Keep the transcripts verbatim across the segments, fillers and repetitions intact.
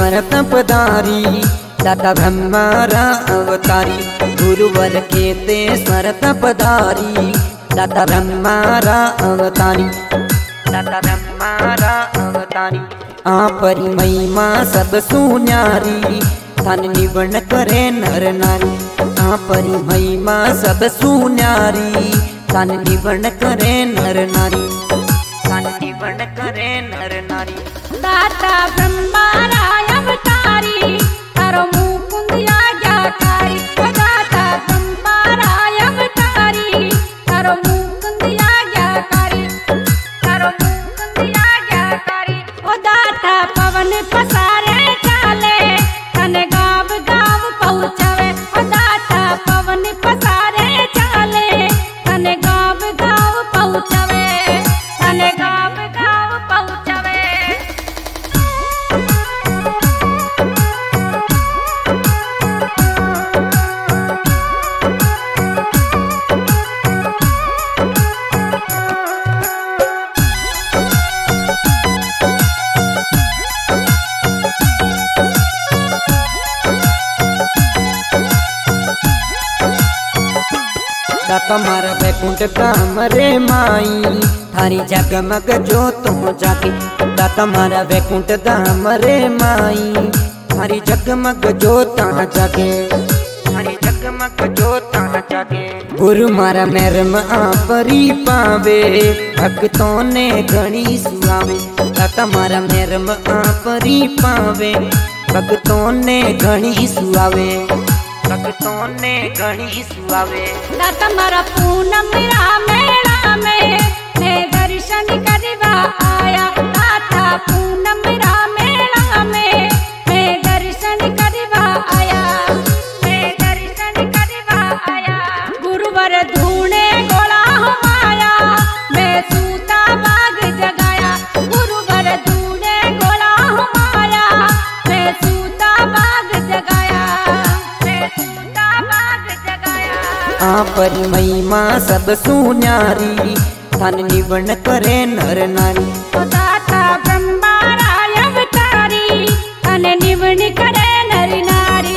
स्मरत पधारी, दाता ब्रह्मारा अवतारी। गुरुवर केते स्मरत पधारी, दाता ब्रह्मारा अवतारी, दाता ब्रह्मारा अवतारी। आपरी महिमा सब सुन्यारी, धन निवण करे नर नारी। आपरी महिमा सब सुन्यारी, धन निवण करे नर नारी, धन निवण करे नर नारी। दाता ब्रह्मारा अवतारी, तारो मुकुंद आज्ञाकारी। दाता ब्रह्मारा अवतारी, तारो मुकुंद आज्ञाकारी, तारो मुकुंद आज्ञाकारी। ओ दाता पवन पसारे चाले, तने गाँव गाँव पहुँचावे। ओ दाता पवन पसारे चाले, तने गाँव गाँव पहुँचावे, तने गाँव गाँव पहुँचावे। दाता मारा वैकुंठ धाम रे माई, थारी जगमग जोत हो जाके। दाता मारा वैकुंठ धाम रे माई, थारी जगमग जोत जाके, थारी जगमग जोत जाके। गुरु मारा मेरम आपरी पावे, भक्तों ने घणी सुआवे। दाता मारा मेरम आपरी पावे, भक्तों ने घणी सुआवे, भक्तों ने घणी सुआवे। दाता मारा पूनम रा मेला में, मैं दर्शन करवा आया। दाता पूनम रा मेला में, मैं दर्शन करवा आया, मैं दर्शन करवा आया। गुरुवर धूने गोला हो आया, मैं सूता बाग जगाया। गुरुवर धूने गोला हो आया, मैं सूता बाग जगाया, मैं सूता बाग जगाया। आपरी महिमा सब सुन्यारी, धन निवण करे नर नारी। ओ दाता ब्रह्मारा अवतारी, धन निवण करे नर नारी।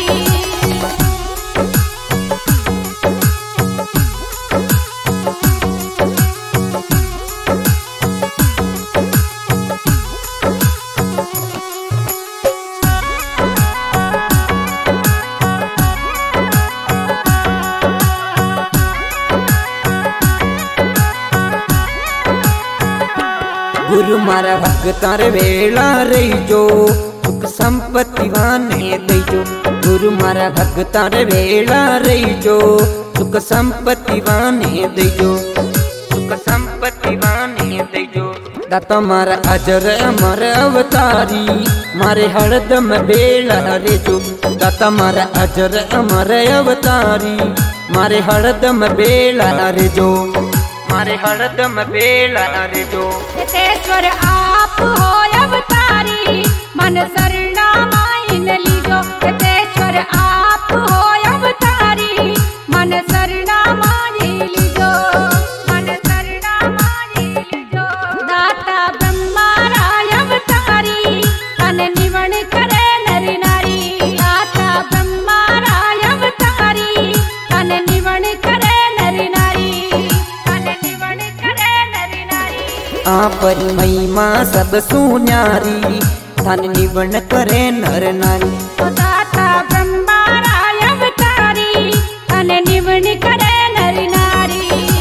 गुरु मारा भक्तार वेला रही जो, सुख संपत्ति वाने दईजो। गुरु मारा भक्तार वेला रही जो, सुख संपत्ति वाने दईजो, सुख संपत्ति वाने दईजो। दाता मारा अजर अमर अवतारी, मारे हरदम बेला रे जो। दाता मारा अजर अमर अवतारी, मारे हरदम बेला रे जो, मारे हरदम बेला रे जो। यतेश्वर आप हो अवतारी, मन शरणा माइन लीजो। यतेश्वर आप हो अवतारी, मन शरणा माइन लीजो, मन शरणा माइन लीजो। दाता ब्रह्मारा अवतारी, तन निवण करे नर नारी। दाता ब्रह्मारा अवतारी, तन निवण करे नर नारी, तन निवण करे नर नारी। आपरी महिमा सब सुन्यारी, धन निवण करे नर नारी। ओ दाता ब्रह्मारा अवतारी, तन निवण करे नर नारी।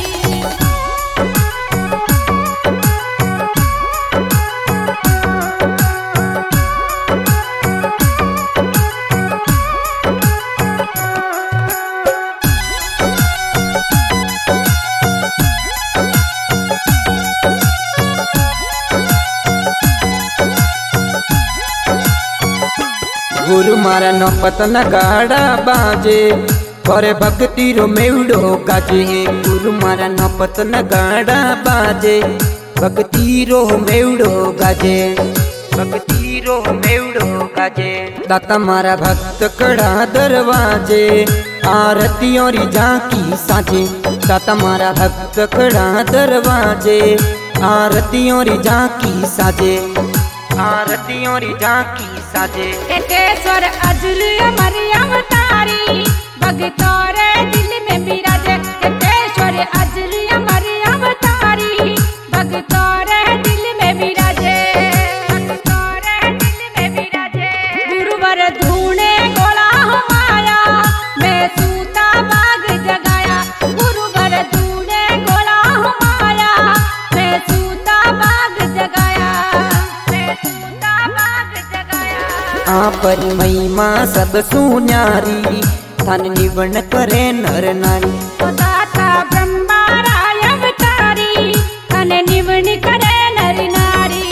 गुरु मारा नौपत नगाड़ा बाजे, करे भक्ति रो मेवड़ो गाजे। गुरु मारा नौपत नगाड़ा बाजे, भक्ति रो मेवड़ो गाजे, भक्ति रो मेवड़ो गाजे। दाता मारा भक्त कड़ा दरवाजे, आरती और झांकी साजे। दाता मारा भक्त कड़ा दरवाजे, आरती और झांकी साजे, आरती और झांकी साजे। एकेश्वर अजुल अमर अवतारी भगतों रे दिल में विराजे। एकेश्वर अजुल अमर अवतारी भगतों रे दिल में विराजे। भगतों रे दिल में विराजे। गुरुवर धूणे गोला हो माया मैं सूता बाग जगाया। गुरुवर धूणे गोला हो माया मैं सूता बाग जगाया। मैं सूता बाग जगाया। आपरी महिमा सब सुन्यारी थान निवण करे नर नारी। दाता ब्रह्मा राय अवतारी थान निवण करे नर नारी।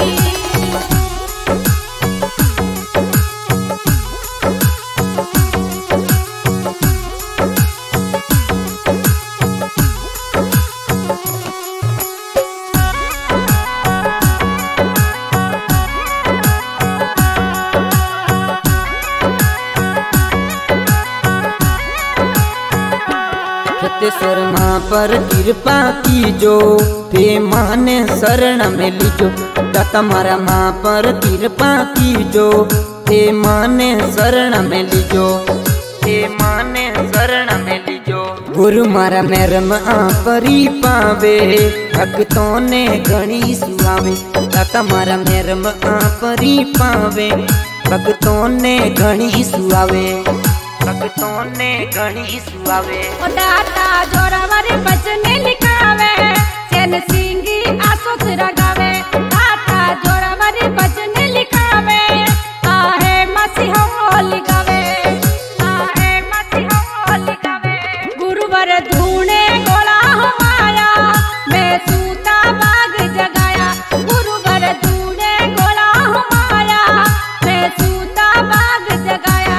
सत्यस्वर माँ पर कृपा कीजो ते माने शरण में लीजो। दाता मारा माँ पर कृपा कीजो ते माने शरण में लीजो। ते माने शरण में लीजो। गुरु मारा मेरम आपरी पावे भक्तों ने घणी सुहावे। दाता मारा मेरम आपरी पावे भक्तों ने घणी सुहावे। भक्तों ने घणी सुहावे। ओ दाता जोरावर भजन लिखावे चैन सिंगी आसोस रगावे। दाता जोरावर भजन लिखावे आहे मसीह होली गावे। आहे मसीह होली गावे। गुरुवर धूणे गोला हो माया मैं सूता बाग जगाया। गुरुवर धूणे गोला हो माया मैं सूता बाग जगाया।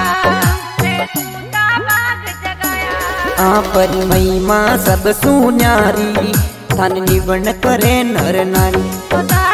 आपरी महिमा सब सुन्यारी थान निवण करे नर नारी।